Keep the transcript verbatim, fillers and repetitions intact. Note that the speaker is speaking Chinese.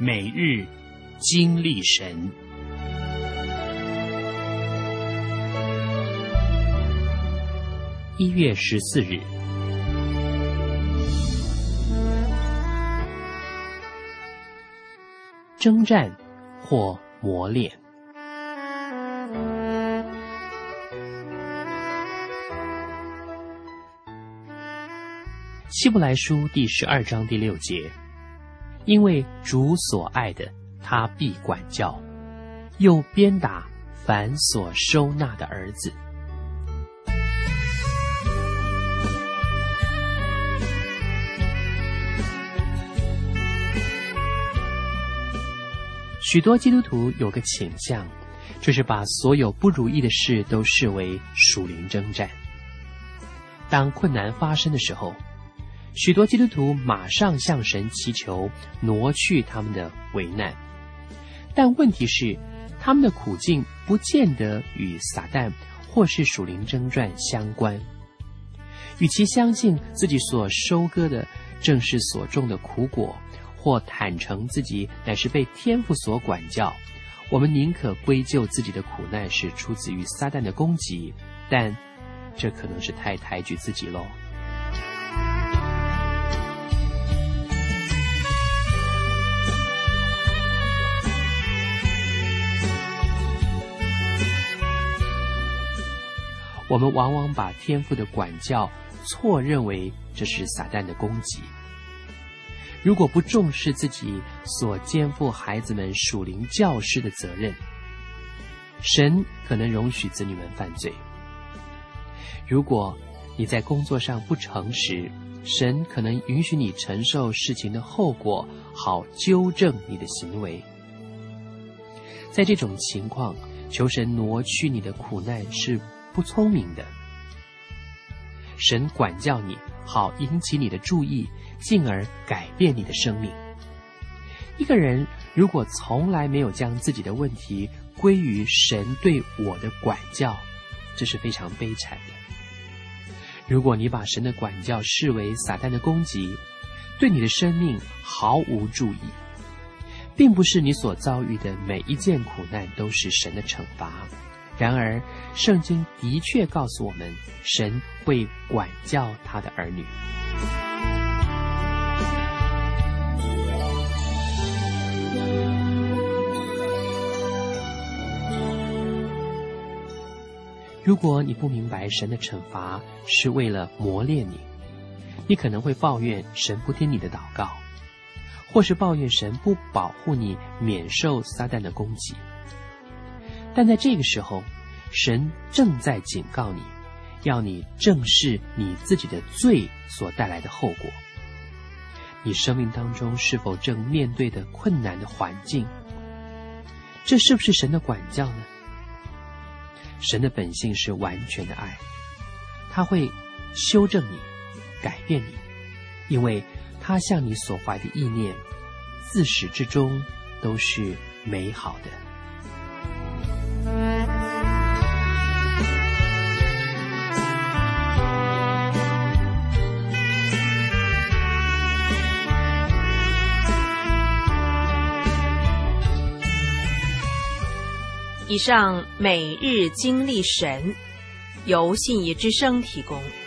每日经历神。一月十四日，征战或磨练。希伯来书第十二章第六节，因为主所爱的，他必管教，又鞭打凡所收纳的儿子。许多基督徒有个倾向，就是把所有不如意的事都视为属灵征战。当困难发生的时候，许多基督徒马上向神祈求挪去他们的危难，但问题是，他们的苦境不见得与撒旦或是属灵征战相关。与其相信自己所收割的正是所种的苦果，或坦诚自己乃是被天父所管教，我们宁可归咎自己的苦难是出自于撒旦的攻击，但这可能是太抬举自己咯。我们往往把天父的管教错认为这是撒旦的攻击。如果不重视自己所肩负孩子们属灵教师的责任，神可能容许子女们犯罪。如果你在工作上不诚实，神可能允许你承受事情的后果，好纠正你的行为。在这种情况，求神挪去你的苦难是不聪明的。神管教你，好引起你的注意，进而改变你的生命。一个人如果从来没有将自己的问题归于神对我的管教，这是非常悲惨的。如果你把神的管教视为撒旦的攻击，对你的生命毫无注意，并不是你所遭遇的每一件苦难都是神的惩罚。然而，圣经的确告诉我们，神会管教他的儿女。如果你不明白神的惩罚是为了磨练你，你可能会抱怨神不听你的祷告，或是抱怨神不保护你免受撒旦的攻击。但在这个时候，神正在警告你，要你正视你自己的罪所带来的后果。你生命当中是否正面对的困难的环境，这是不是神的管教呢？神的本性是完全的爱，他会修正你，改变你，因为他向你所怀的意念，自始至终都是美好的。 以上每日经历神，由信义之声提供。